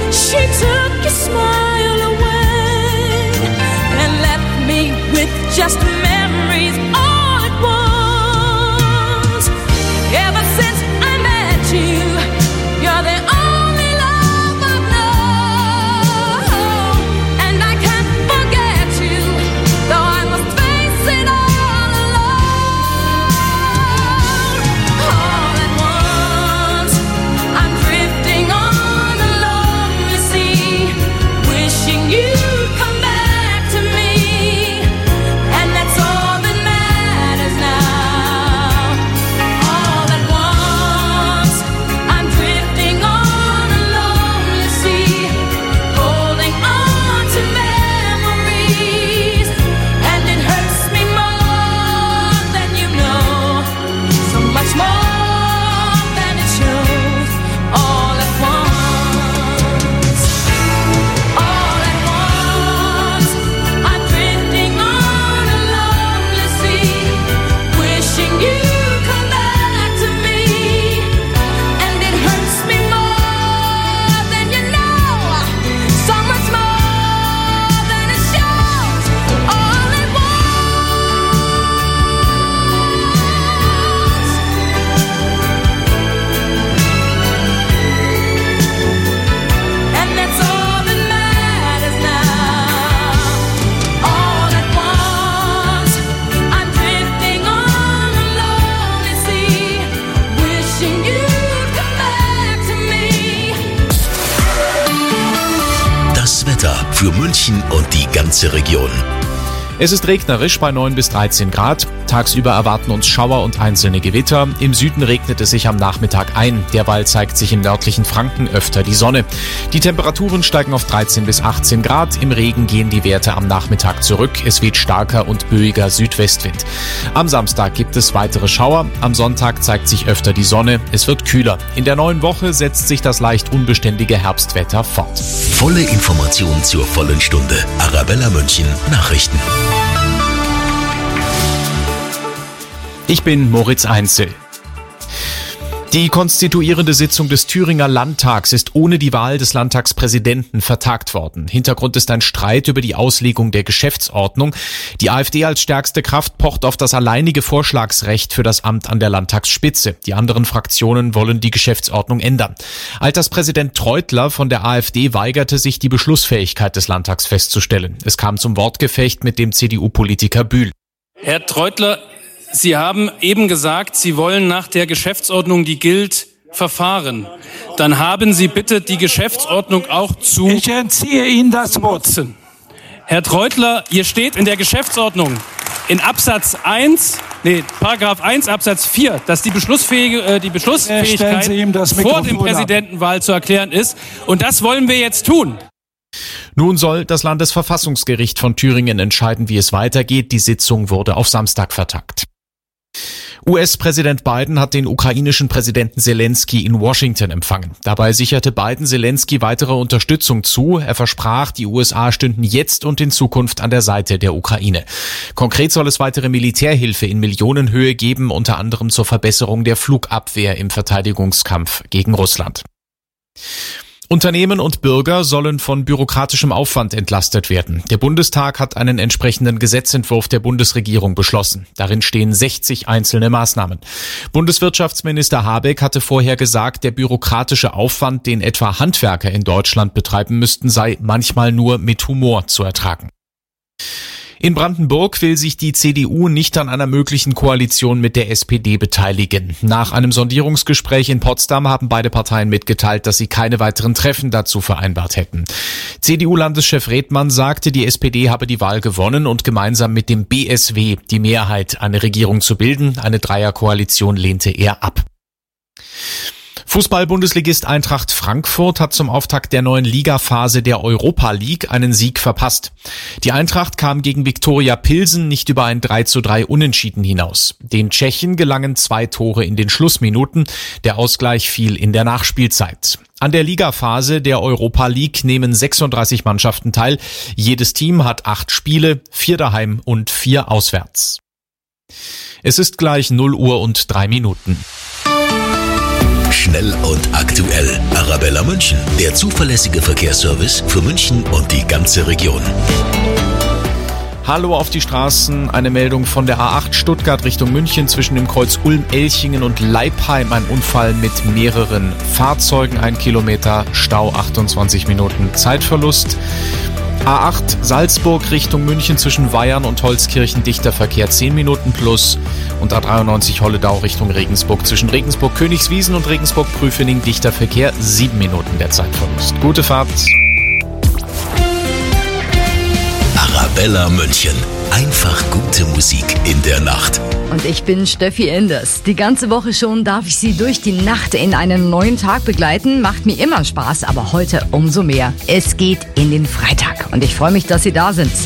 She took your smile away and left me with just memories all at once. Ever since I met you, you're the only love I've known, and I can't forget you, though I must face it all alone. All at once, I'm drifting on a lonely sea, wishing you'd come back to me, and that's all that matters now. All at once, I'm drifting on a lonely sea, holding on to memories, and it hurts me more than you know, so much more than it shows. All at once, I'm drifting on a lonely sea, wishing you'd come back to me, and it hurts me more than you know, so much more than it shows. All at once, and that's all that matters now. All at once, I'm drifting on a lonely sea, wishing you'd come back to me. Das Wetter für München und die ganze Region. Es ist regnerisch bei 9 bis 13 Grad. Tagsüber erwarten uns Schauer und einzelne Gewitter. Im Süden regnet es sich am Nachmittag ein. Derweil zeigt sich im nördlichen Franken öfter die Sonne. Die Temperaturen steigen auf 13 bis 18 Grad. Im Regen gehen die Werte am Nachmittag zurück. Es weht starker und böiger Südwestwind. Am Samstag gibt es weitere Schauer. Am Sonntag zeigt sich öfter die Sonne. Es wird kühler. In der neuen Woche setzt sich das leicht unbeständige Herbstwetter fort. Volle Information zur vollen Stunde. Arabella München Nachrichten. Ich bin Moritz Einzel. Die konstituierende Sitzung des Thüringer Landtags ist ohne die Wahl des Landtagspräsidenten vertagt worden. Hintergrund ist ein Streit über die Auslegung der Geschäftsordnung. Die AfD als stärkste Kraft pocht auf das alleinige Vorschlagsrecht für das Amt an der Landtagsspitze. Die anderen Fraktionen wollen die Geschäftsordnung ändern. Alterspräsident Treutler von der AfD weigerte sich, die Beschlussfähigkeit des Landtags festzustellen. Es kam zum Wortgefecht mit dem CDU-Politiker Bühl. Herr Treutler, Sie haben eben gesagt, Sie wollen nach der Geschäftsordnung, die gilt, verfahren. Dann haben Sie bitte die Geschäftsordnung auch zu Ich entziehe Ihnen das Wort. nutzen. Herr Treutler, hier steht in der Geschäftsordnung in Paragraph 1 Absatz 4, dass die Beschlussfähigkeit vor dem Präsidentenwahl zu erklären ist. Und das wollen wir jetzt tun. Nun soll das Landesverfassungsgericht von Thüringen entscheiden, wie es weitergeht. Die Sitzung wurde auf Samstag vertagt. US-Präsident Biden hat den ukrainischen Präsidenten Zelensky in Washington empfangen. Dabei sicherte Biden Zelensky weitere Unterstützung zu. Er versprach, die USA stünden jetzt und in Zukunft an der Seite der Ukraine. Konkret soll es weitere Militärhilfe in Millionenhöhe geben, unter anderem zur Verbesserung der Flugabwehr im Verteidigungskampf gegen Russland. Unternehmen und Bürger sollen von bürokratischem Aufwand entlastet werden. Der Bundestag hat einen entsprechenden Gesetzentwurf der Bundesregierung beschlossen. Darin stehen 60 einzelne Maßnahmen. Bundeswirtschaftsminister Habeck hatte vorher gesagt, der bürokratische Aufwand, den etwa Handwerker in Deutschland betreiben müssten, sei manchmal nur mit Humor zu ertragen. In Brandenburg will sich die CDU nicht an einer möglichen Koalition mit der SPD beteiligen. Nach einem Sondierungsgespräch in Potsdam haben beide Parteien mitgeteilt, dass sie keine weiteren Treffen dazu vereinbart hätten. CDU-Landeschef Redmann sagte, die SPD habe die Wahl gewonnen und gemeinsam mit dem BSW die Mehrheit, eine Regierung zu bilden. Eine Dreierkoalition lehnte er ab. Fußball-Bundesligist Eintracht Frankfurt hat zum Auftakt der neuen Ligaphase der Europa League einen Sieg verpasst. Die Eintracht kam gegen Viktoria Pilsen nicht über ein 3:3 Unentschieden hinaus. Den Tschechen gelangen 2 Tore in den Schlussminuten. Der Ausgleich fiel in der Nachspielzeit. An der Ligaphase der Europa League nehmen 36 Mannschaften teil. Jedes Team hat 8 Spiele, 4 daheim und 4 auswärts. Es ist gleich 0 Uhr und 3 Minuten. Schnell und aktuell. Arabella München, der zuverlässige Verkehrsservice für München und die ganze Region. Hallo auf die Straßen, eine Meldung von der A8 Stuttgart Richtung München zwischen dem Kreuz Ulm-Elchingen und Leipheim. Ein Unfall mit mehreren Fahrzeugen, 1 Kilometer, Stau 28 Minuten, Zeitverlust. A8 Salzburg Richtung München zwischen Weyern und Holzkirchen, dichter Verkehr 10 Minuten plus. Und A93 Holledau Richtung Regensburg zwischen Regensburg-Königswiesen und Regensburg-Prüfening, dichter Verkehr 7 Minuten der Zeitverlust. Gute Fahrt. Arabella München. Einfach gute Musik in der Nacht. Und ich bin Steffi Enders. Die ganze Woche schon darf ich Sie durch die Nacht in einen neuen Tag begleiten. Macht mir immer Spaß, aber heute umso mehr. Es geht in den Freitag und ich freue mich, dass Sie da sind.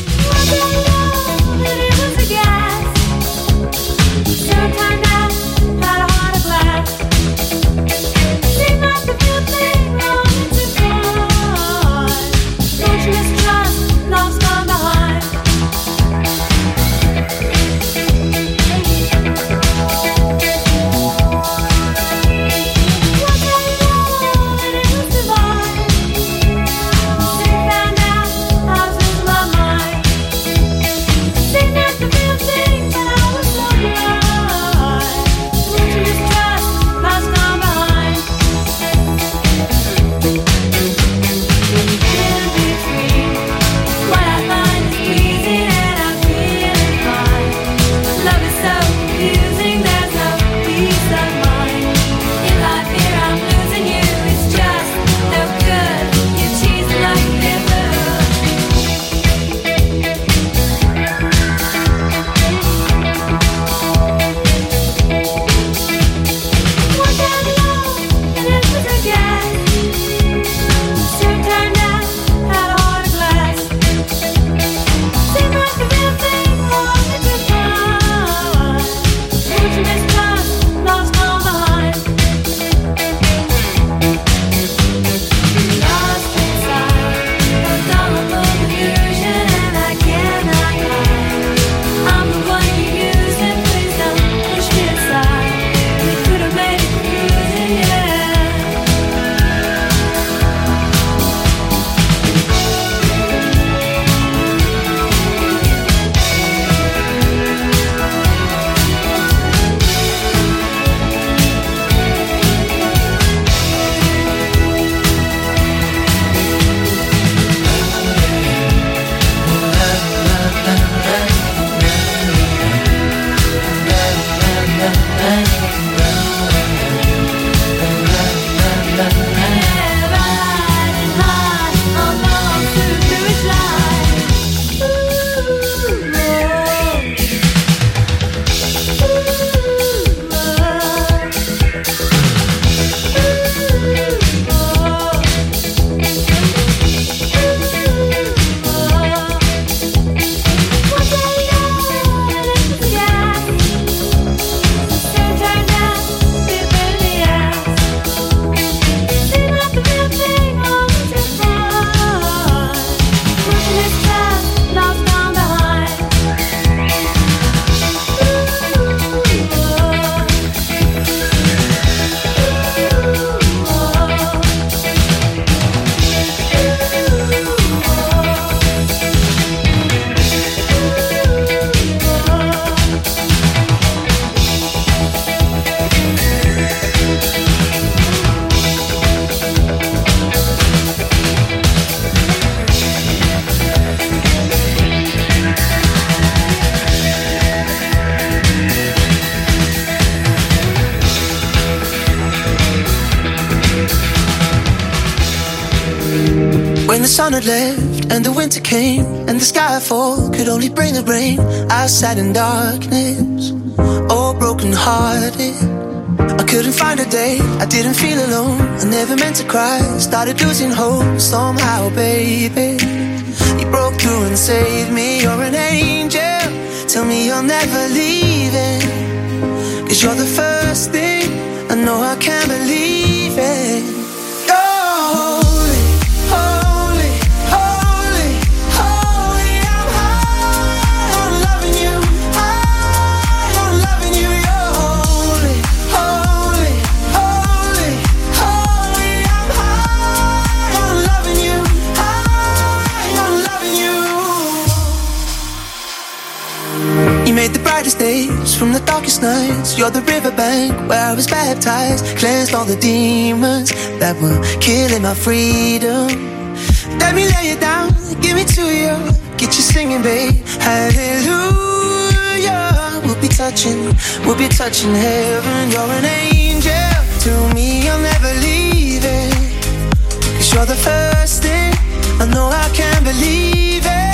When the sun had left and the winter came and the skyfall could only bring the rain, I sat in darkness, all broken hearted. I couldn't find a day, I didn't feel alone. I never meant to cry, started losing hope. Somehow, baby, you broke through and saved me. You're an angel, tell me you're never leaving, 'cause you're the first thing I know I can't believe it. from the darkest nights. You're the riverbank where I was baptized, cleansed all the demons that were killing my freedom. Let me lay it down, give it to you, get you singing, babe. Hallelujah. We'll be touching heaven. You're an angel to me, I'll never leave it. 'Cause you're the first thing, I know I can't believe it.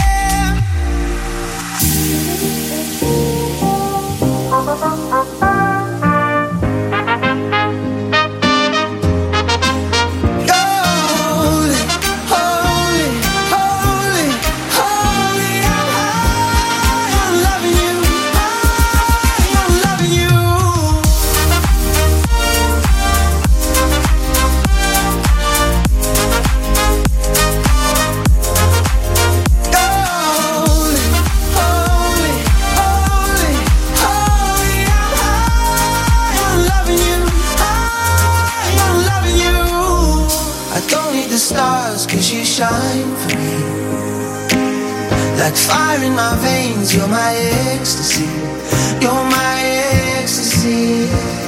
Shine for me, like fire in my veins. You're my ecstasy, you're my ecstasy.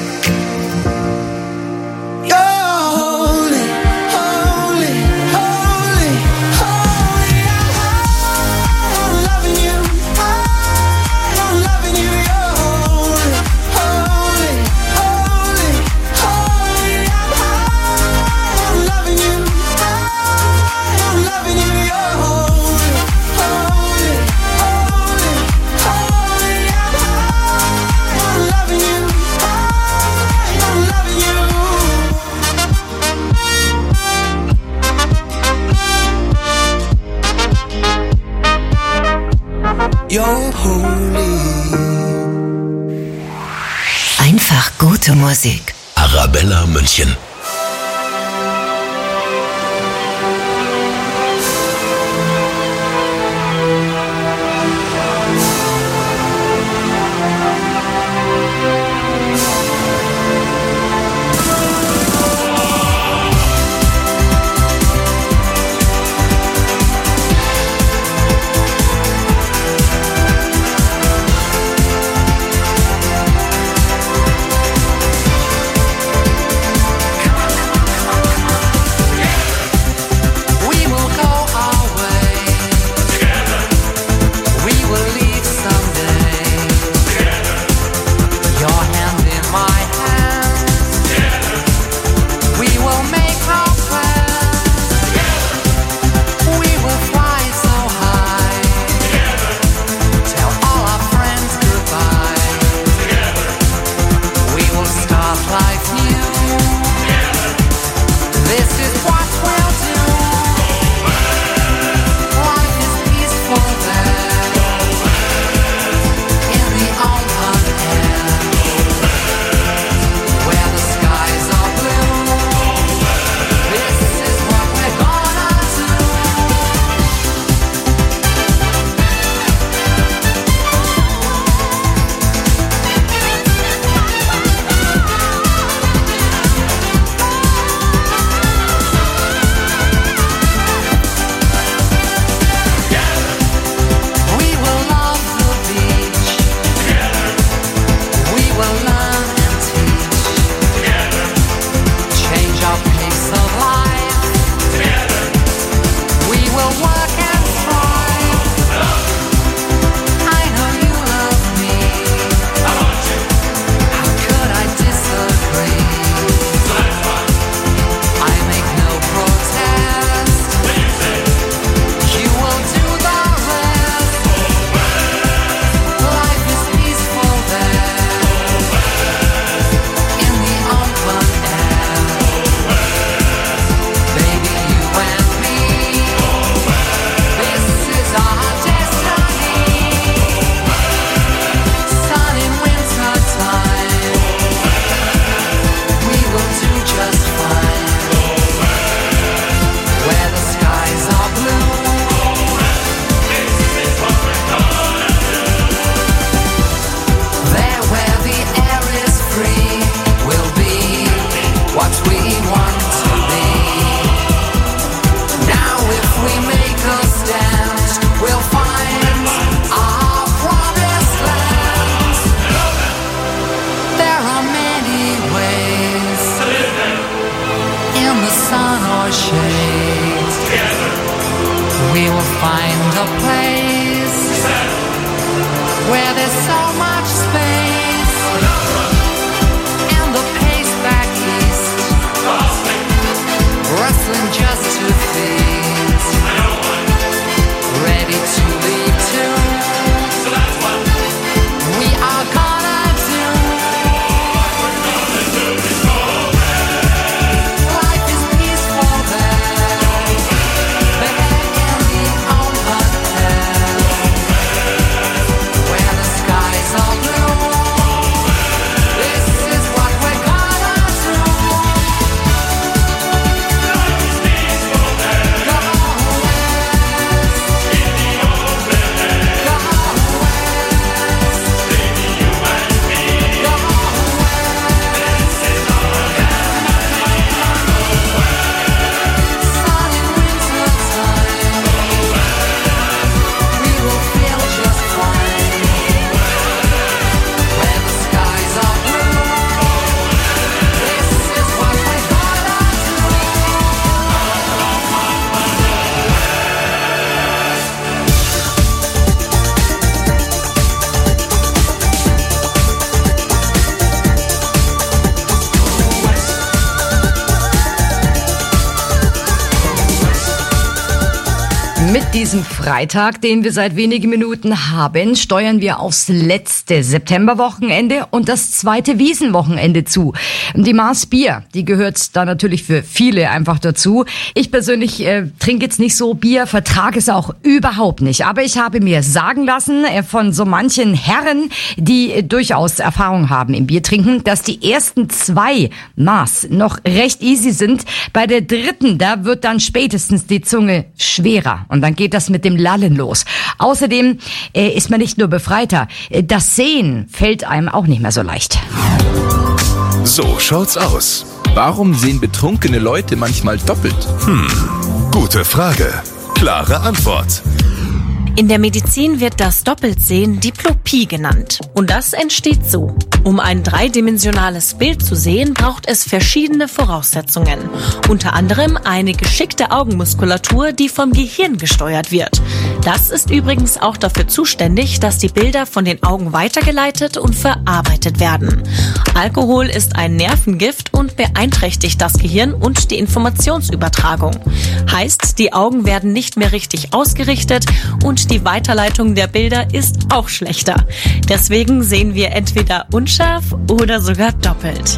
You're holy, holy, holy, holy. I'm loving you, I'm loving you. You're holy, holy, holy, holy. I'm loving you. I'm loving you, you're holy, holy, holy, holy. I'm loving you, I'm loving you. You're holy. Einfach gute Musik. Arabella München. Come shades. We will find a place where there's so much space, and the pace back east, rustling just to please, ready to lead to. We are gonna do. Life is peaceful there, there in the open air, where the skies are blue. This is what we're gonna do. Life is peaceful there. Go west in the open air. Go west, baby, you and me. Go west, this is our sun in winter time. We will feel just fine. Where the skies are blue. This is what we're gonna do. Mit diesem Freitag, den wir seit wenigen Minuten haben, steuern wir aufs letzte Septemberwochenende und das zweite Wiesenwochenende zu. Die Maß Bier, die gehört da natürlich für viele einfach dazu. Ich persönlich trinke jetzt nicht so Bier, vertrage es auch überhaupt nicht. Aber ich habe mir sagen lassen von so manchen Herren, die durchaus Erfahrung haben im Biertrinken, dass die ersten 2 Maß noch recht easy sind. Bei der dritten, da wird dann spätestens die Zunge schwerer. Und dann geht das mit dem Lallen los. Außerdem ist man nicht nur befreiter, das Sehen fällt einem auch nicht mehr so leicht. So schaut's aus. Warum sehen betrunkene Leute manchmal doppelt? Gute Frage. Klare Antwort. In der Medizin wird das Doppeltsehen Diplopie genannt. Und das entsteht so. Um ein dreidimensionales Bild zu sehen, braucht es verschiedene Voraussetzungen. Unter anderem eine geschickte Augenmuskulatur, die vom Gehirn gesteuert wird. Das ist übrigens auch dafür zuständig, dass die Bilder von den Augen weitergeleitet und verarbeitet werden. Alkohol ist ein Nervengift und beeinträchtigt das Gehirn und die Informationsübertragung. Heißt, die Augen werden nicht mehr richtig ausgerichtet und die Weiterleitung der Bilder ist auch schlechter. Deswegen sehen wir entweder unscharf oder sogar doppelt.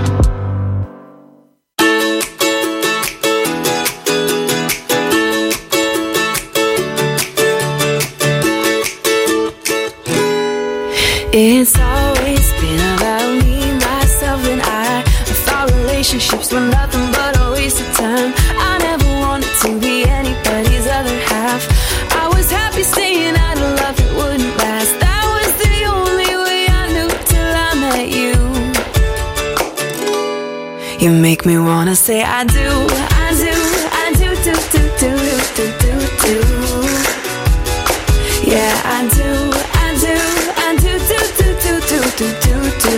It's always been about me, myself and I thought relationships were nothing but a waste of time. I never wanted to be anybody's other half. I was happy staying out of love that wouldn't last. That was the only way I knew till I met you. You make me wanna say I do, I do, I do, do, do, do, do, do, do. Yeah, I do, I do, I do, do, do, do, do, do, do, do.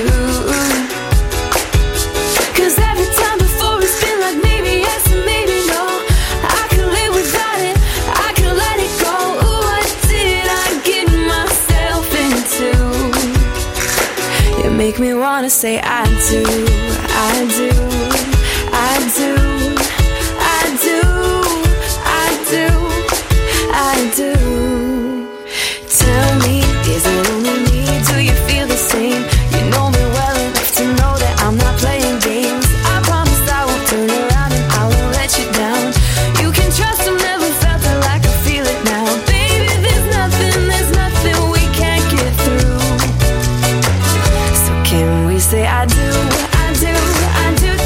'Cause every time before it's been like maybe yes and maybe no. I could live without it, I could let it go. Ooh, what did I get myself into? You make me wanna say I do, I do, I do, I do, I do, I do. Tell me, is it only me? Do you feel the same? You know me well enough to know that I'm not playing games. I promise I won't turn around and I won't let you down. You can trust I've never felt it like I feel it now. Baby, there's nothing we can't get through. So can we say I do, I do, I do,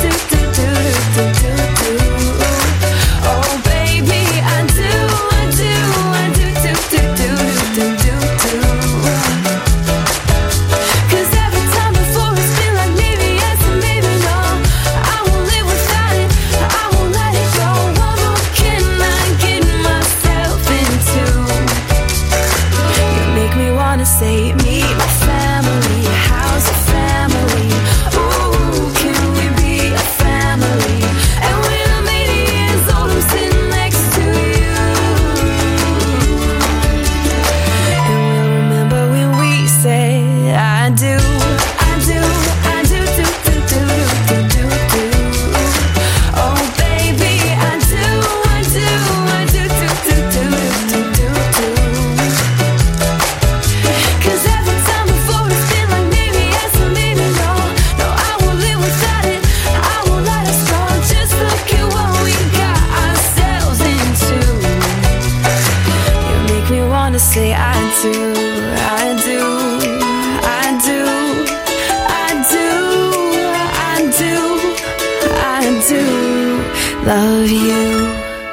say I do, I do, I do, I do, I do, I do love you.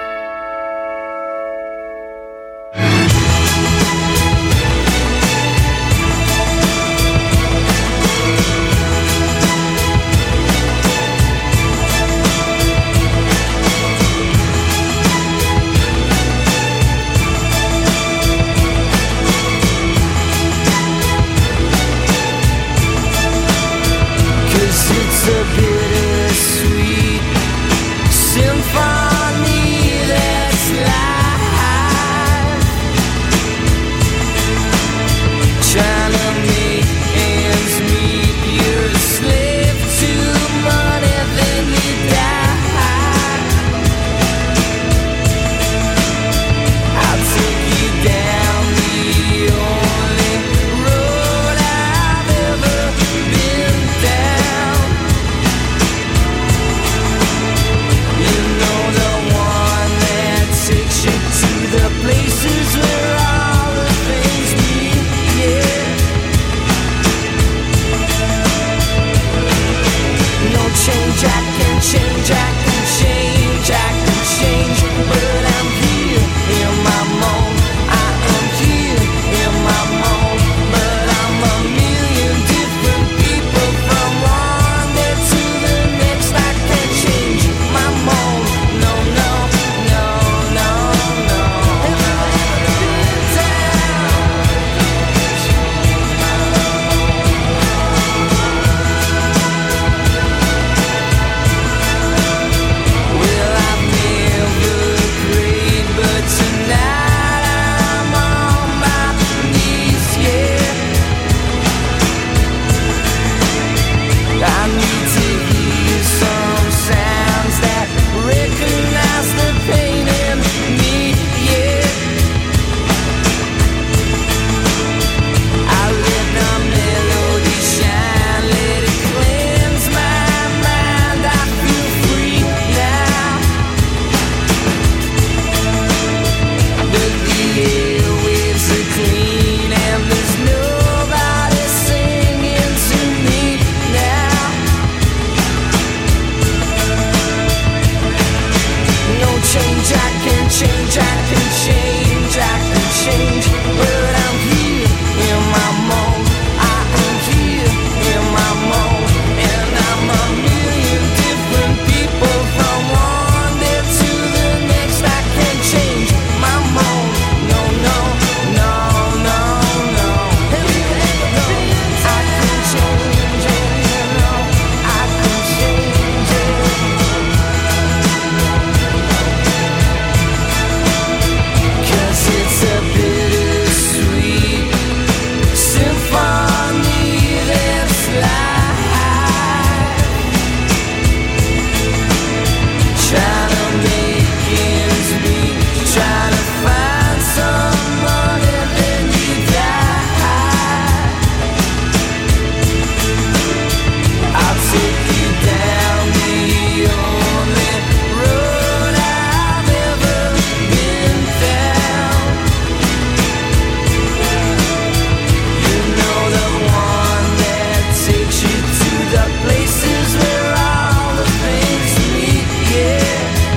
It's a bittersweet symphony that's live, trying to make ends meet. You're a slave to money, then you die. I'll take you down the only road I've ever been down. The places where all the things meet, yeah. No change, I can change, I can change, I can change. But I'm here in my moan, I am here in my moan. But I'm a million different people from one day to the next. I can't change my moan, no, no, no, no, no. Change, I can change, I can change. But I'm here in my moan, I am here in my moan. And I'm a million different people from one day to the next. I can change my moan, no, no, no, no, no. I can change it, no, I can change it. It's a bittersweet symphony that's live, trying to make ends meet, trying to find someone and then you die. I'll take you down the only road I've ever been down. The places where all the things meet, yeah.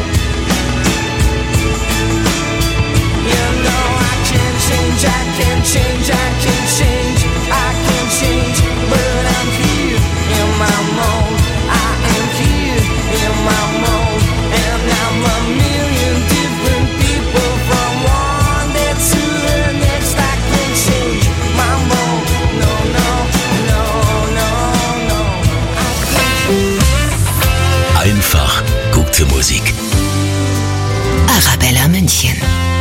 You know I can change, I can change, I can change, I can change. But I'm here in my moan, I am here in my moan. And I'm a million different people from one day to the next. I can change my moan, no, no, no, no, no. Einfach gute Musik. Arabella München.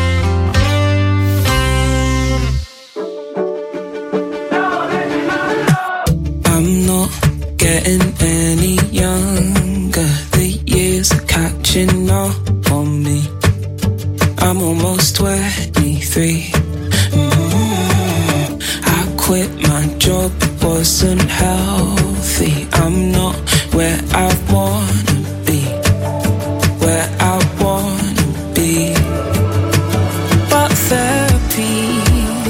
I'm not getting any younger. The years are catching up on me. I'm almost 23. I quit my job, it wasn't healthy. I'm not where I wanna be, where I wanna be. But therapy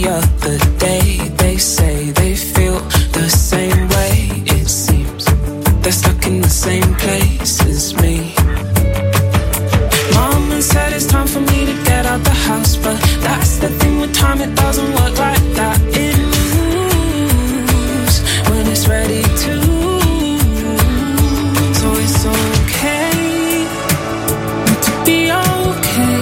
other day. They say they feel the same way. It seems they're stuck in the same place as me. Mama said it's time for me to get out the house, but that's the thing with time, it doesn't work like that. It moves when it's ready to. So it's okay to be okay.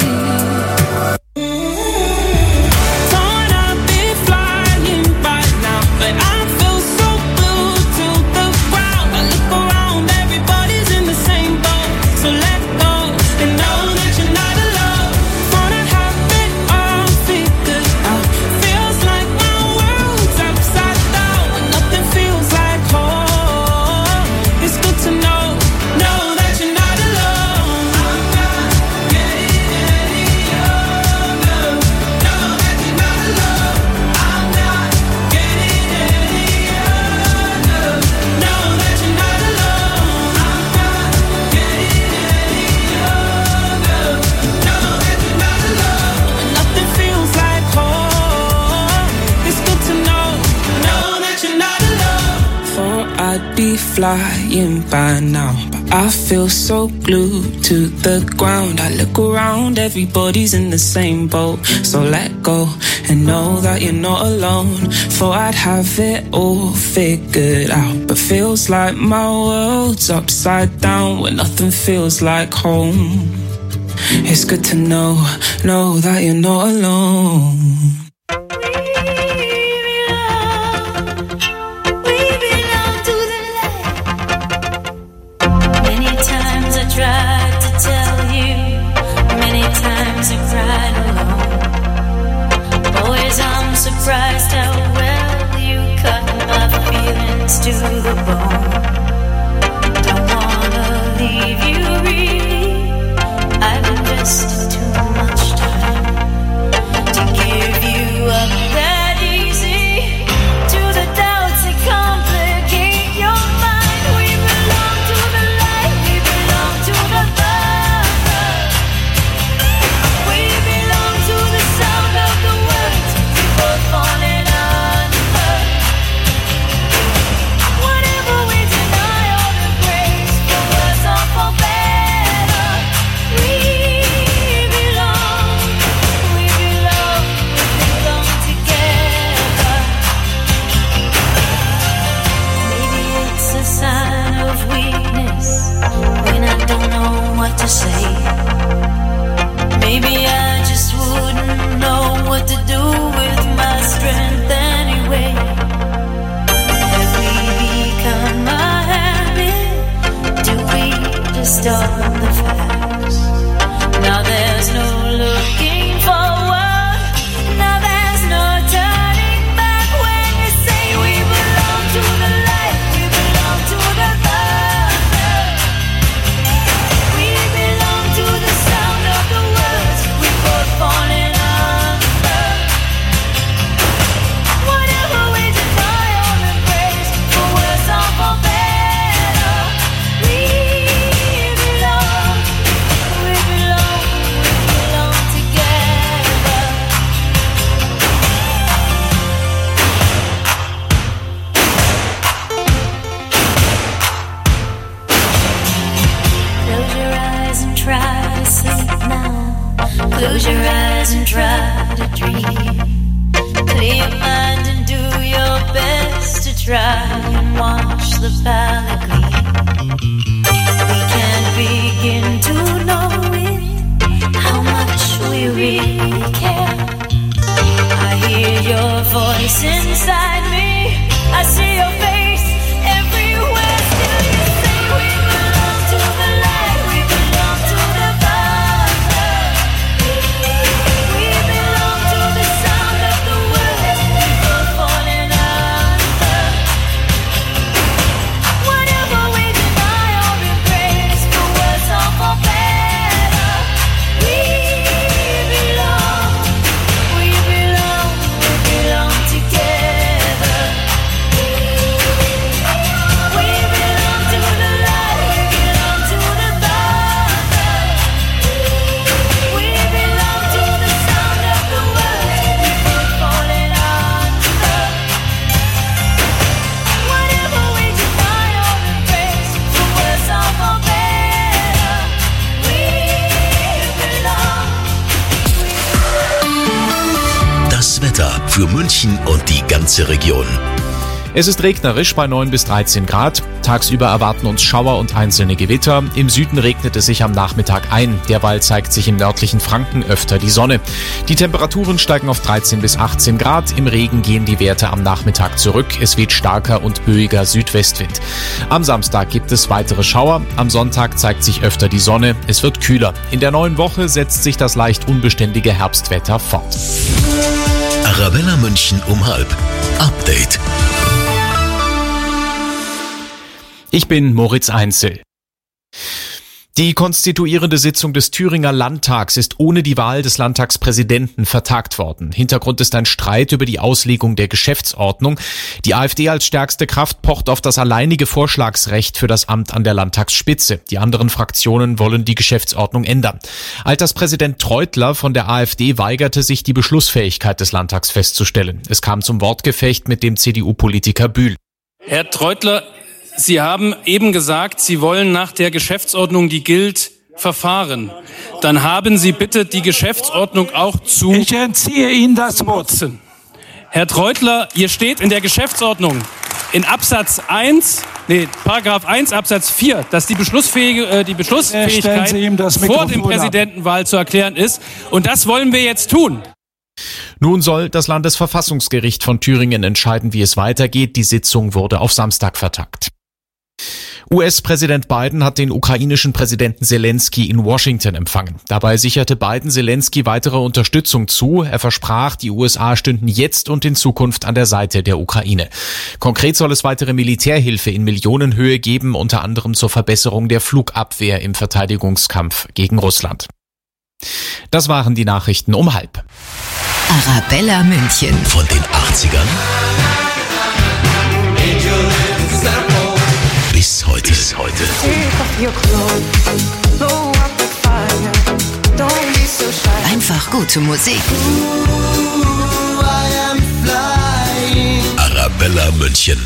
Thought I'd be flying by now, but I feel so glued to the ground. I look around, everybody's in the same boat. So let go and know that you're not alone. Thought I'd have it all figured out. Feels like my world's upside down when nothing feels like home. It's good to know that you're not alone. I'm not getting any younger. Know that you're not alone. I'm not getting any younger. Know that you're not alone. I'm not getting any younger. Know that you're not alone. When nothing feels like home, it's good to know that you're not alone. Thought I'd be flying by now, but I feel so glued to the ground. I look around, everybody's in the same boat. So let go and know that you're not alone. Thought I'd have it all figured out, but feels like my world's upside down when nothing feels like home. It's good to know that you're not alone. Many times I tried to tell you, many times I cried alone. Always I'm surprised how well you cut my feelings to the bone. Don't wanna leave you really, I've invested too much time to give you up that easy. To the doubts that complicate your mind, we belong to the light, we belong to the love. We belong to the sound of the words we both falling under. Whatever we deny or embrace, for worse or for better, we belong together. Maybe it's a sign of weakness when I don't know what to say. Maybe I just wouldn't know what to do with my strength anyway. Have we become a habit? Do we distort the facts? Now there's no looking forward. Now there's no turning back when you say we belong to the light, we belong to the love. We belong to the sound of the words we both falling under. Whatever we deny or embrace, for worse or for better, we belong together. Close your eyes and try to sleep now. Close your eyes and try to dream. Clear your mind and do your best to try and watch the palette gleam. We can't begin to know it, how much we really care. I hear your voice inside me, I see your face everywhere. Still you say we belong to the light, we belong to the fire. We belong to the sound of the words we both falling under. Whatever we deny or embrace, for worse or for better, we belong together. für München und die ganze Region. Es ist regnerisch bei 9 bis 13 Grad. Tagsüber erwarten uns Schauer und einzelne Gewitter. Im Süden regnet es sich am Nachmittag ein. Derweil zeigt sich im nördlichen Franken öfter die Sonne. Die Temperaturen steigen auf 13 bis 18 Grad. Im Regen gehen die Werte am Nachmittag zurück. Es weht starker und böiger Südwestwind. Am Samstag gibt es weitere Schauer. Am Sonntag zeigt sich öfter die Sonne. Es wird kühler. In der neuen Woche setzt sich das leicht unbeständige Herbstwetter fort. Arabella München um 12:30. Update. Ich bin Moritz Einzel. Die konstituierende Sitzung des Thüringer Landtags ist ohne die Wahl des Landtagspräsidenten vertagt worden. Hintergrund ist ein Streit über die Auslegung der Geschäftsordnung. Die AfD als stärkste Kraft pocht auf das alleinige Vorschlagsrecht für das Amt an der Landtagsspitze. Die anderen Fraktionen wollen die Geschäftsordnung ändern. Alterspräsident Treutler von der AfD weigerte sich, die Beschlussfähigkeit des Landtags festzustellen. Es kam zum Wortgefecht mit dem CDU-Politiker Bühl. Herr Treutler, Sie haben eben gesagt, Sie wollen nach der Geschäftsordnung, die gilt, verfahren. Dann haben Sie bitte die Geschäftsordnung auch zu... Ich entziehe Ihnen das Wort. Herr Treutler, hier steht in der Geschäftsordnung in Paragraph 1, Absatz 4, dass die Beschlussfähigkeit vor dem Präsidentenwahl zu erklären ist. Und das wollen wir jetzt tun. Nun soll das Landesverfassungsgericht von Thüringen entscheiden, wie es weitergeht. Die Sitzung wurde auf Samstag vertagt. US-Präsident Biden hat den ukrainischen Präsidenten Zelensky in Washington empfangen. Dabei sicherte Biden Zelensky weitere Unterstützung zu. Er versprach, die USA stünden jetzt und in Zukunft an der Seite der Ukraine. Konkret soll es weitere Militärhilfe in Millionenhöhe geben, unter anderem zur Verbesserung der Flugabwehr im Verteidigungskampf gegen Russland. Das waren die Nachrichten um 12:30. Arabella München. Von den 80ern bis heute. Einfach gute Musik. Arabella München.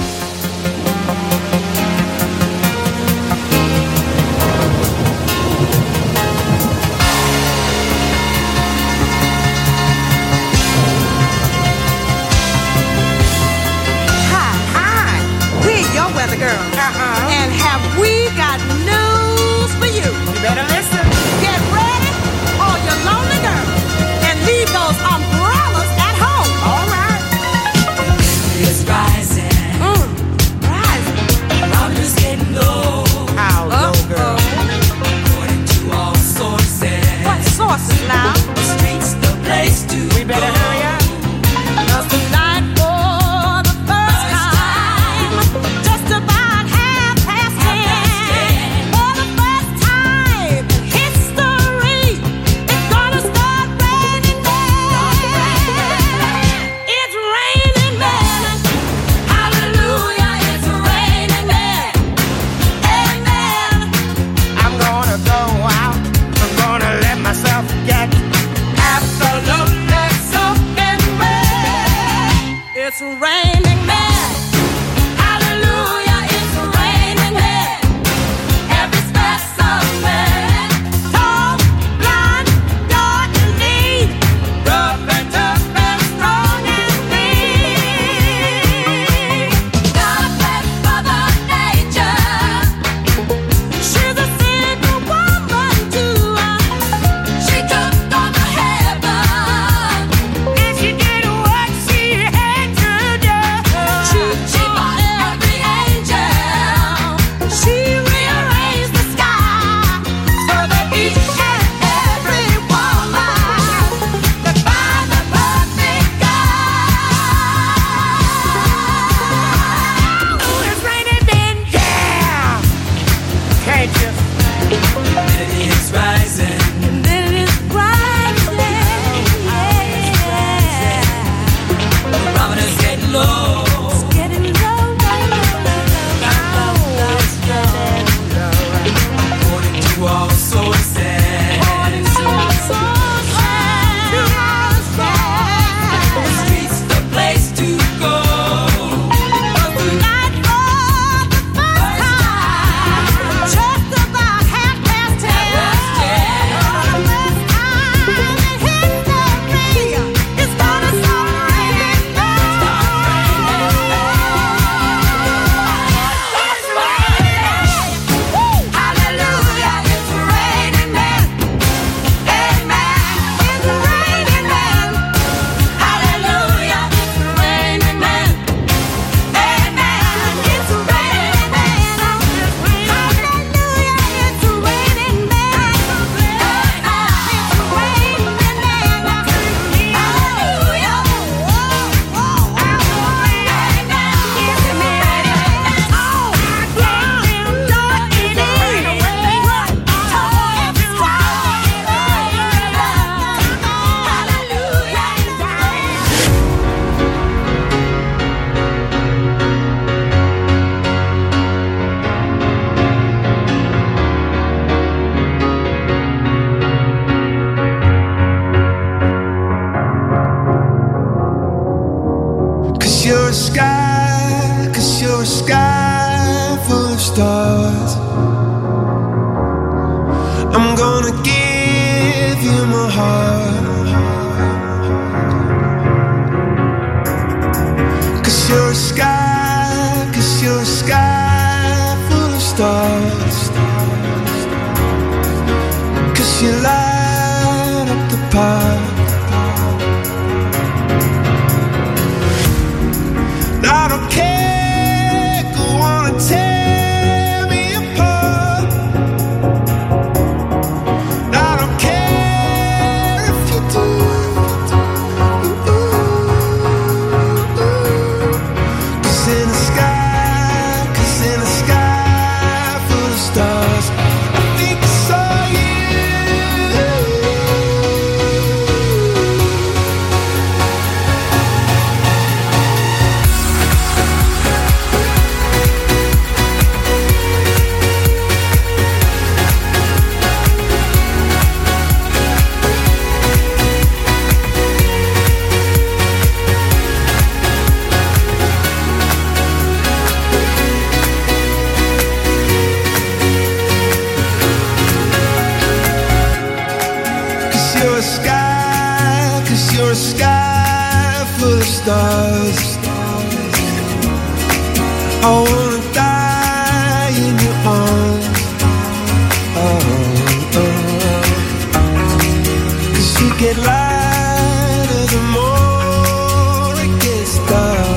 Girl. And have we got news for you? You better listen. Get ready, all you lonely girls, and leave those umbrellas at home. All right. It's rising. Rising. Numbers getting low. How low, girl? According to all sources. What sources now? The streets, the place to We better go. hurry up. 'Cause tonight, for the first time, just about 10:30, for the first time in history, it's gonna start raining men. It's raining men. Hallelujah, it's raining men. Amen. I'm gonna go out. I'm gonna let myself get absolutely soaking wet. It's raining men. Hallelujah, it's raining men. Every specimen, tall, blind, dark and neat, rough and tough and strong and mean. God bless Mother Nature. She's a single woman too. She took on the heaven, and she did what she had to do. 'Cause you're a sky full of stars. I'm gonna give you my heart. 'Cause you're a sky full of stars. 'Cause you light up the path. I don't care, go on and tear me apart. I don't care if you do. 'Cause in the sky full of stars, I think I saw you. Cause you're a sky full of stars. I wanna die in your arms. Cause you get lighter the more it gets dark.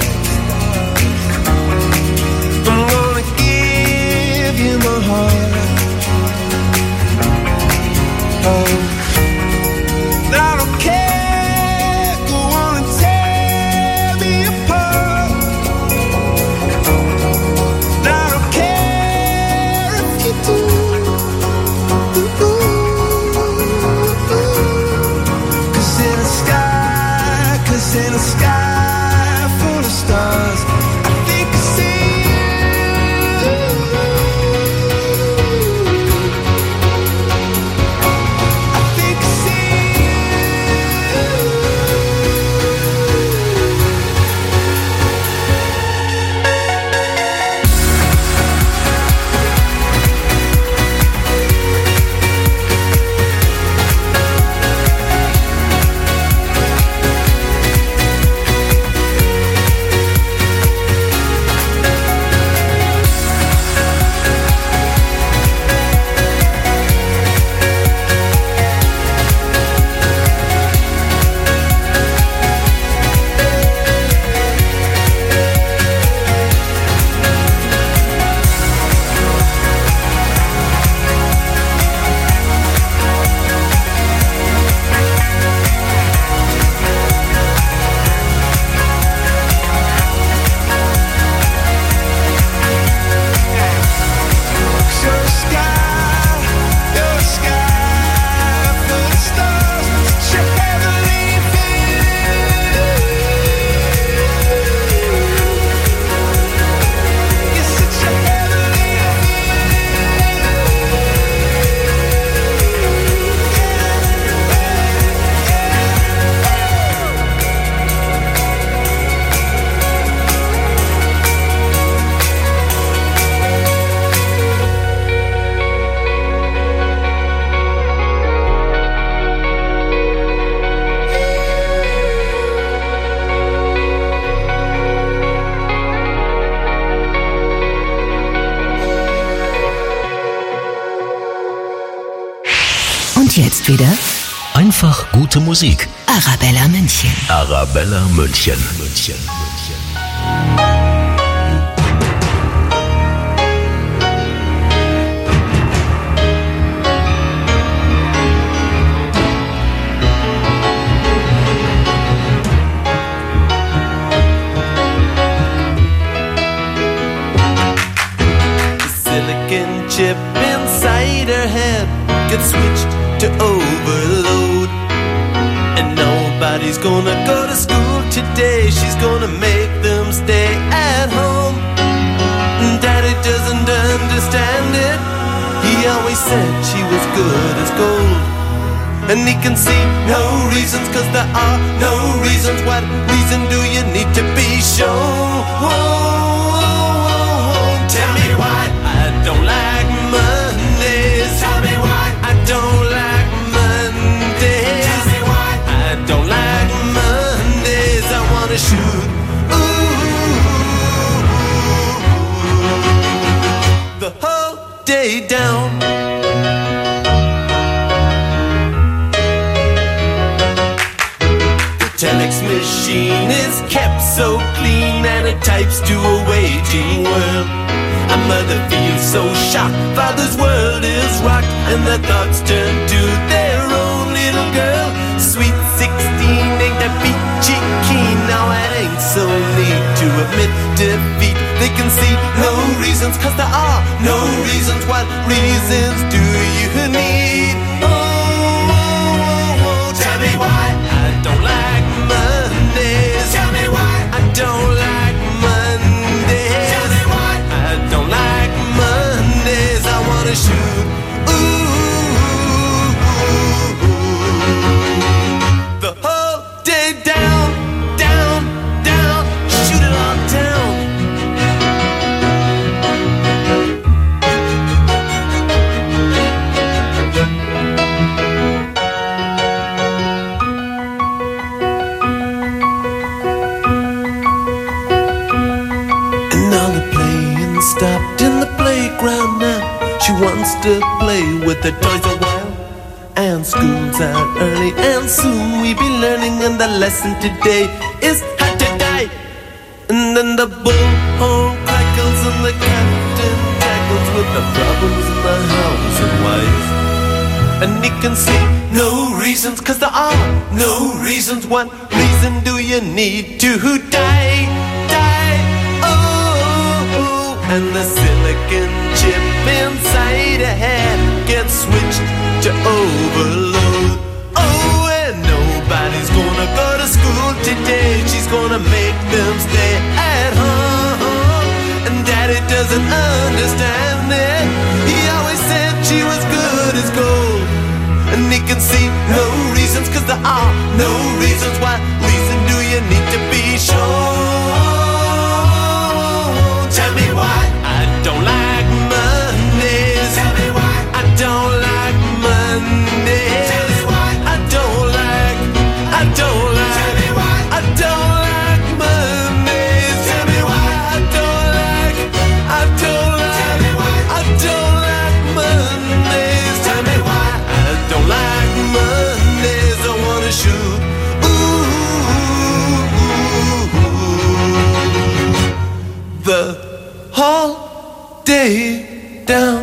I'm gonna give you my heart. I don't care, go on and tear me apart. I don't care if you do. 'Cause in a sky full of stars, I think I see you. I think I see Und jetzt wieder Einfach gute Musik. Arabella München. Arabella München. Silicon chip inside her head gets switched to overload, and nobody's gonna go to school today. She's gonna make them stay at home. Daddy doesn't understand it. He always said she was good as gold, and he can see no reasons, 'cause there are no reasons. What reason do you need to be sure? day down. The telex machine is kept so clean and it types to a waging world. A mother feels so shocked, father's world is rocked, and their thoughts turn to their own little girl. Sweet 16 ain't that peachy keen, now it ain't so neat to admit defeat. They can see no reasons, cause there are no reasons. What reasons do you need? Oh, tell me why I don't like Mondays. Tell me why I don't like Mondays. Tell me why I don't like Mondays. I wanna shoot. The whole day down, down, down, shoot it all down. And all the playing stopped in the playground now. She wants to play with the toys a while. And school's out early, and soon we be learning. And the lesson today is how to die. And then the bullhorn crackles and the captain tackles with the problems in the house and wife. And he can see no reasons, cause there are no reasons. What reason do you need to die? Die, oh, and the silicon chip inside her head gets switched to overload. Oh, and nobody's gonna go to school today. She's gonna make them stay at home. And daddy doesn't understand it. He always said she was good as gold. And he can see no reasons, cause there are no reasons. What reason do you need to be sure? Tell me why I don't like Mondays. Tell me why I don't like Mondays. Tell me why I don't like Tell me why I don't like Mondays. Tell me why I don't like Tell me why I don't like Mondays. Tell me why I don't like Mondays. I wanna shoot. The whole day down.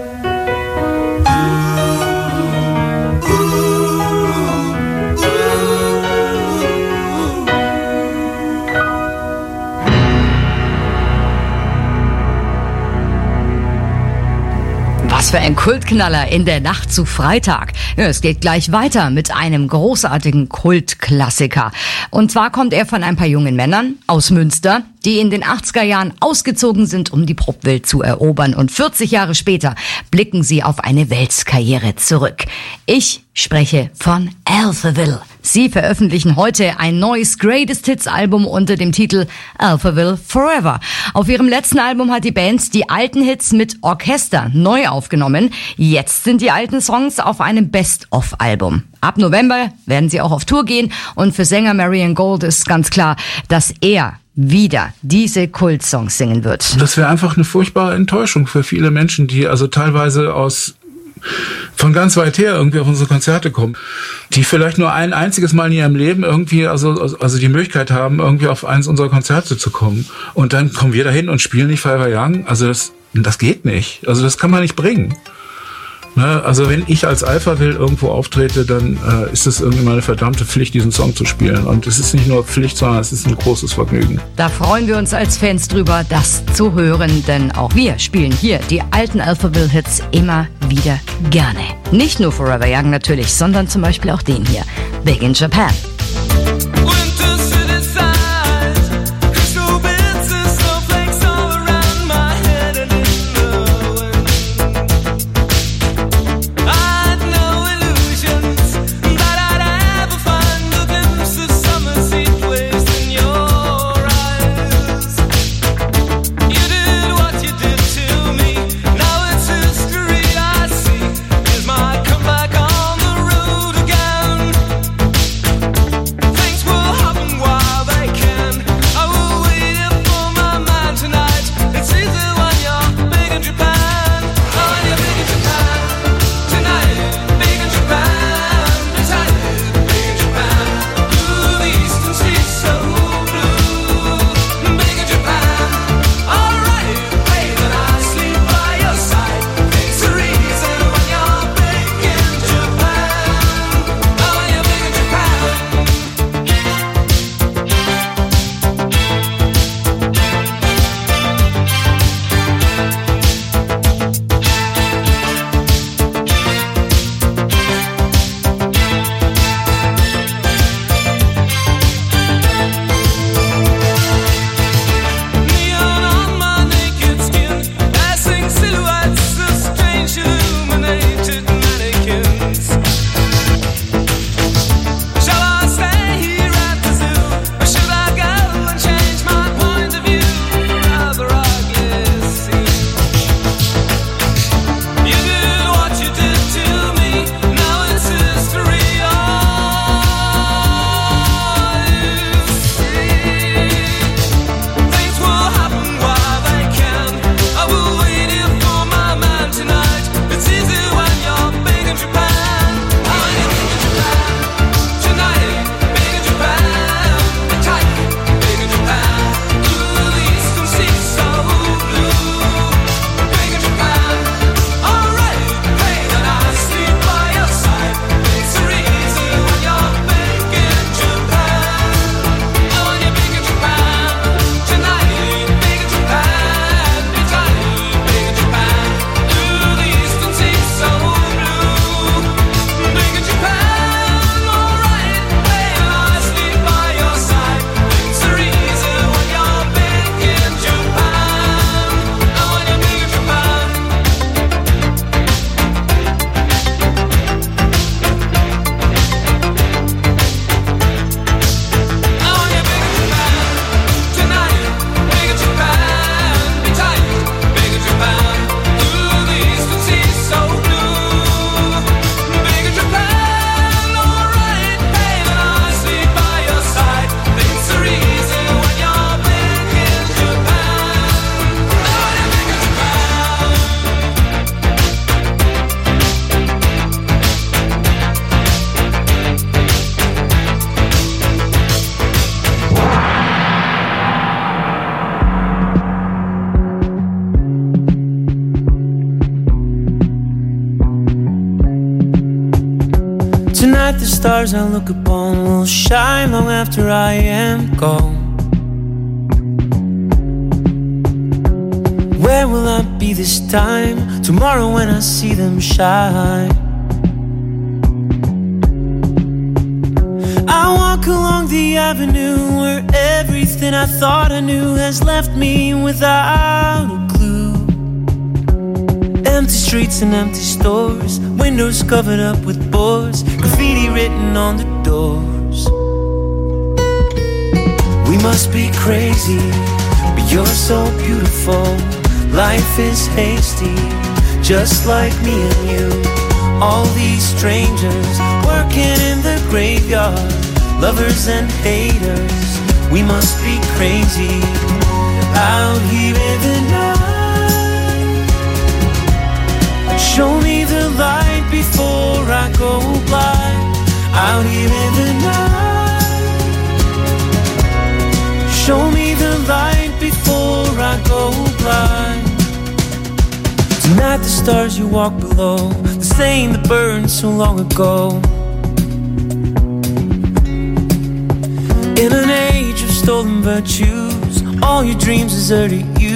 Was für ein Kultknaller in der Nacht zu Freitag. Ja, es geht gleich weiter mit einem großartigen Kultklassiker. Und zwar kommt er von ein paar jungen Männern aus Münster, die in den 80er Jahren ausgezogen sind, um die Popwelt zu erobern. Und 40 Jahre später blicken sie auf eine Weltkarriere zurück. Ich spreche von Alphaville. Sie veröffentlichen heute ein neues Greatest Hits Album unter dem Titel Alphaville Forever. Auf ihrem letzten Album hat die Band die alten Hits mit Orchester neu aufgenommen. Jetzt sind die alten Songs auf einem Best-of-Album. Ab November werden sie auch auf Tour gehen und für Sänger Marian Gold ist ganz klar, dass er wieder diese Kultsongs singen wird. Das wäre einfach eine furchtbare Enttäuschung für viele Menschen, die also teilweise von ganz weit her irgendwie auf unsere Konzerte kommen, die vielleicht nur ein einziges Mal in ihrem Leben irgendwie also die Möglichkeit haben, irgendwie auf eins unserer Konzerte zu kommen. Und dann kommen wir dahin und spielen nicht Forever Young. Also das geht nicht. Also das kann man nicht bringen. Ne? Also wenn ich als Alphaville irgendwo auftrete, dann ist es irgendwie meine verdammte Pflicht, diesen Song zu spielen. Und es ist nicht nur Pflicht, sondern es ist ein großes Vergnügen. Da freuen wir uns als Fans drüber, das zu hören, denn auch wir spielen hier die alten Alphaville-Hits immer wieder gerne. Nicht nur Forever Young natürlich, sondern zum Beispiel auch den hier, Big in Japan. Tonight the stars I look upon will shine long after I am gone. Where will I be this time? Tomorrow when I see them shine. I walk along the avenue where everything I thought I knew has left me without a clue. Empty streets and empty stores, windows covered up with boards, graffiti written on the doors. We must be crazy, but you're so beautiful. Life is hasty, just like me and you. All these strangers working in the graveyard, lovers and haters. We must be crazy out here in the night. Show me the light before I go blind. Out here in the night. Show me the light before I go blind. Tonight the stars you walk below, the same that burned so long ago. In an age of stolen virtues, all your dreams deserted you.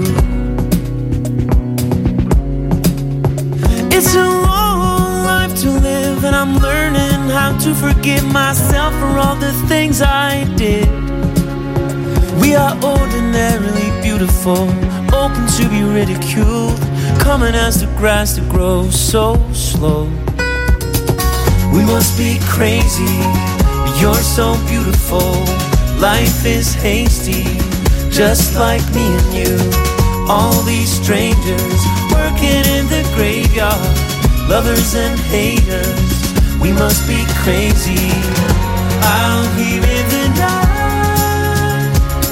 It's a long life to live, and I'm learning how to forgive myself for all the things I did. We are ordinarily beautiful, open to be ridiculed, coming as the grass that grows so slow. We must be crazy, but you're so beautiful. Life is hasty, just like me and you. All these strangers working in the graveyard, lovers and haters. We must be crazy out here in the night.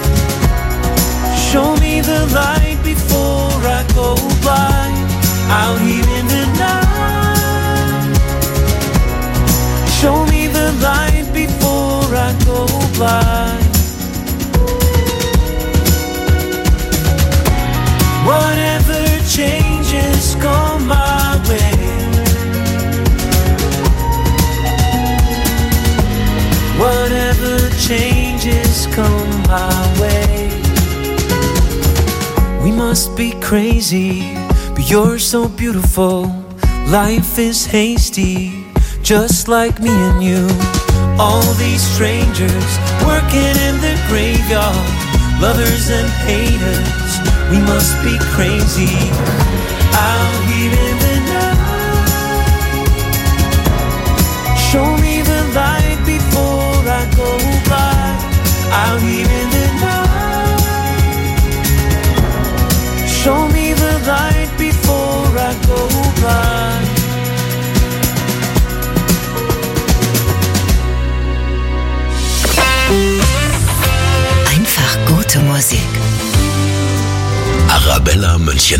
Show me the light before I go blind. Out here in the night. Show me the light before I go blind. Whatever changes come my way. Whatever changes come my way. We must be crazy, but you're so beautiful. Life is hasty, just like me and you. All these strangers working in the graveyard, lovers and haters. We must be crazy out here in the night. Show me the light before I go by. Out here in the night. Show me the light before I go by. Einfach gute Musik. Arabella München.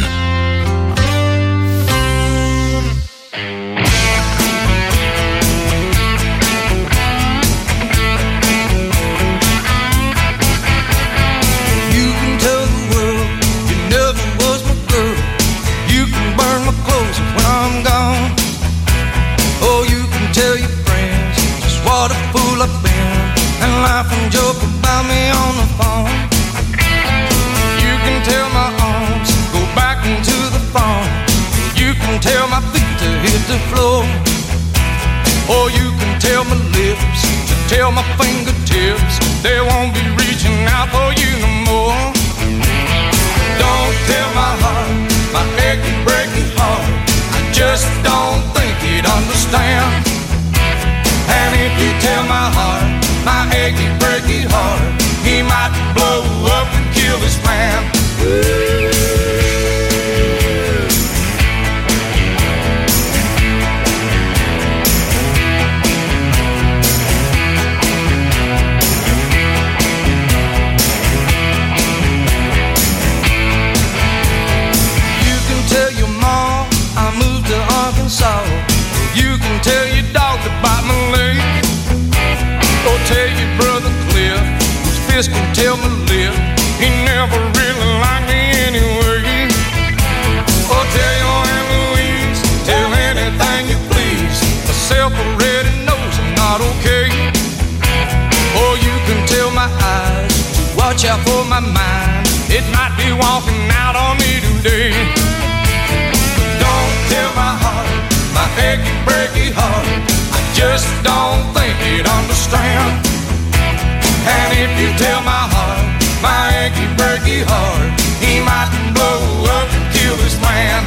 You can tell the world you never was my girl. You can burn my clothes when I'm gone. Oh, you can tell your friends just what a fool I've been, and laugh and joke about me on the phone. You can tell my arms go back into the farm. You can tell my feet to hit the floor. Or you can tell my lips to tell my fingertips they won't be reaching out for you no more. Don't tell my heart, my achy, breaky heart, I just don't think he'd understand. And if you tell my heart, my achy, breaky heart, he might blow up and kill this man. You can tell your mom I moved to Arkansas. You can tell your dog to bite my leg. Or tell your brother Cliff, whose fist can tell my lip, he never really liked me anyway. Or tell your Aunt Louise, tell anything you please. Myself already knows watch out for my mind. It might be walking out on me today. Don't tell my heart, my achy, breaky heart, I just don't think he'd understand. And if you tell my heart, my achy, breaky heart, he might blow up and kill this man.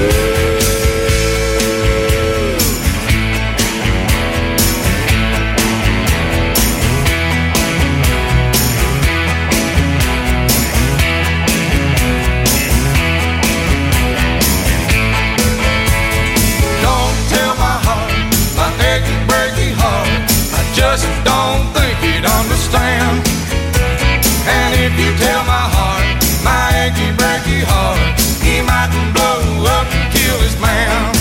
Just don't think he'd understand. And if you tell my heart, my achy, breaky heart, he might blow up and kill his man.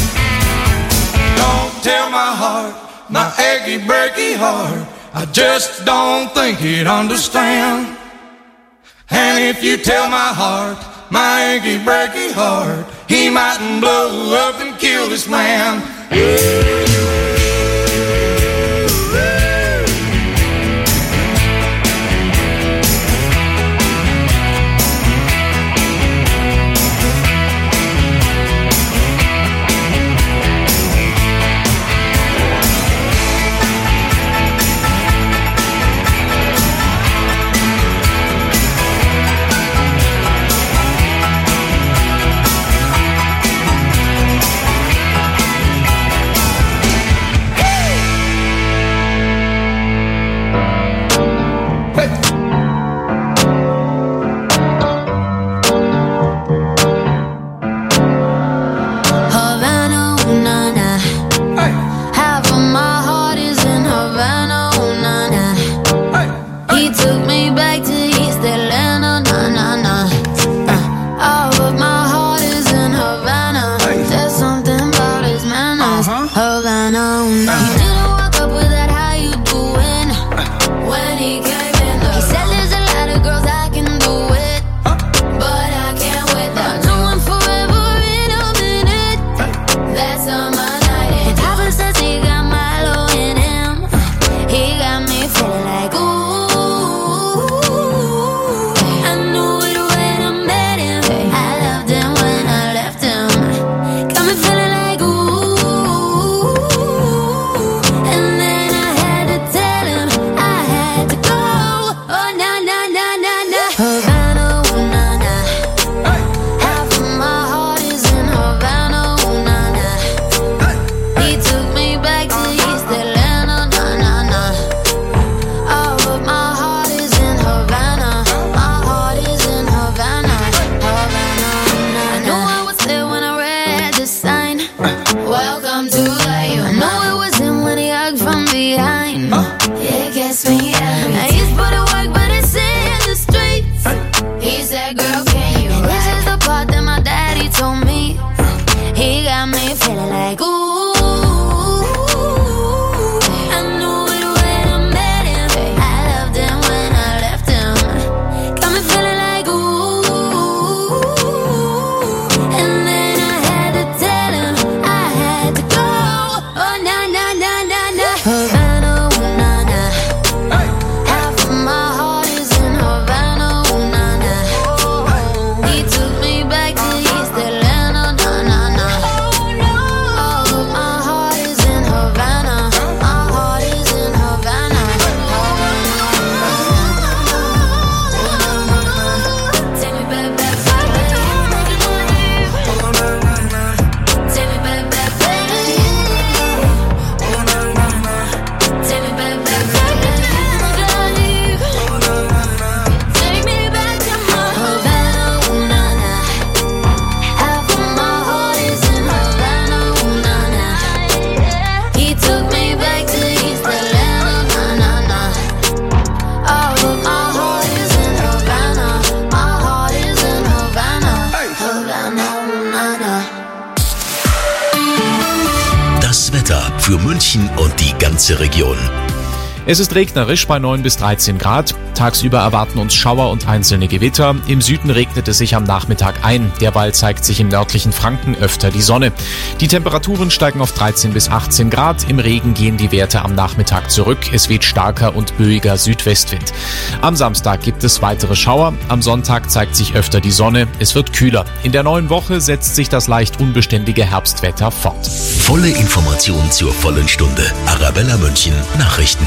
Don't tell my heart, my achy, breaky heart, I just don't think he'd understand. And if you tell my heart, my achy, breaky heart, he might blow up and kill this man. Für München und die ganze Region. Es ist regnerisch bei 9 bis 13 Grad. Tagsüber erwarten uns Schauer und einzelne Gewitter. Im Süden regnet es sich am Nachmittag ein. Derweil zeigt sich im nördlichen Franken öfter die Sonne. Die Temperaturen steigen auf 13 bis 18 Grad. Im Regen gehen die Werte am Nachmittag zurück. Es weht starker und böiger Südwestwind. Am Samstag gibt es weitere Schauer. Am Sonntag zeigt sich öfter die Sonne. Es wird kühler. In der neuen Woche setzt sich das leicht unbeständige Herbstwetter fort. Volle Information zur vollen Stunde. Arabella München Nachrichten.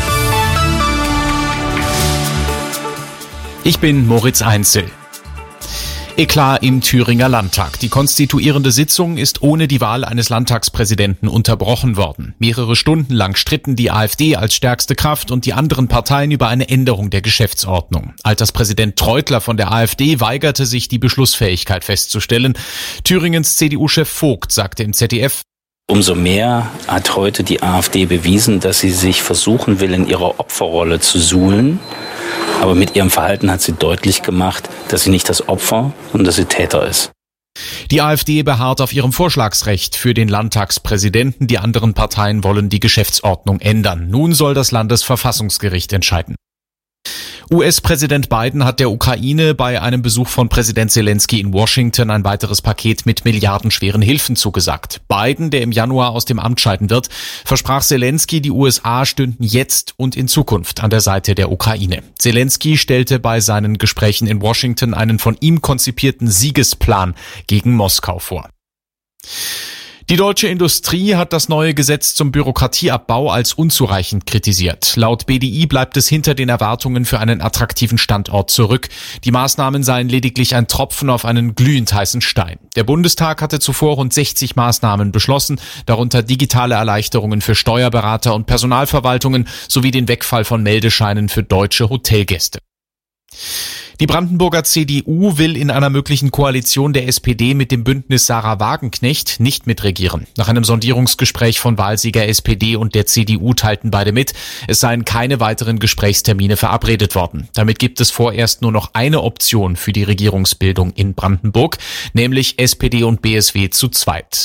Ich bin Moritz Einzel. Eklat im Thüringer Landtag. Die konstituierende Sitzung ist ohne die Wahl eines Landtagspräsidenten unterbrochen worden. Mehrere Stunden lang stritten die AfD als stärkste Kraft und die anderen Parteien über eine Änderung der Geschäftsordnung. Alterspräsident Treutler von der AfD weigerte sich, die Beschlussfähigkeit festzustellen. Thüringens CDU-Chef Vogt sagte im ZDF: Umso mehr hat heute die AfD bewiesen, dass sie sich versuchen will, in ihrer Opferrolle zu suhlen. Aber mit ihrem Verhalten hat sie deutlich gemacht, dass sie nicht das Opfer, sondern dass sie Täter ist. Die AfD beharrt auf ihrem Vorschlagsrecht für den Landtagspräsidenten. Die anderen Parteien wollen die Geschäftsordnung ändern. Nun soll das Landesverfassungsgericht entscheiden. US-Präsident Biden hat der Ukraine bei einem Besuch von Präsident Zelensky in Washington ein weiteres Paket mit milliardenschweren Hilfen zugesagt. Biden, der im Januar aus dem Amt scheiden wird, versprach Zelensky, die USA stünden jetzt und in Zukunft an der Seite der Ukraine. Zelensky stellte bei seinen Gesprächen in Washington einen von ihm konzipierten Siegesplan gegen Moskau vor. Die deutsche Industrie hat das neue Gesetz zum Bürokratieabbau als unzureichend kritisiert. Laut BDI bleibt es hinter den Erwartungen für einen attraktiven Standort zurück. Die Maßnahmen seien lediglich ein Tropfen auf einen glühend heißen Stein. Der Bundestag hatte zuvor rund 60 Maßnahmen beschlossen, darunter digitale Erleichterungen für Steuerberater und Personalverwaltungen sowie den Wegfall von Meldescheinen für deutsche Hotelgäste. Die Brandenburger CDU will in einer möglichen Koalition der SPD mit dem Bündnis Sarah Wagenknecht nicht mitregieren. Nach einem Sondierungsgespräch von Wahlsieger SPD und der CDU teilten beide mit, es seien keine weiteren Gesprächstermine verabredet worden. Damit gibt es vorerst nur noch eine Option für die Regierungsbildung in Brandenburg, nämlich SPD und BSW zu zweit.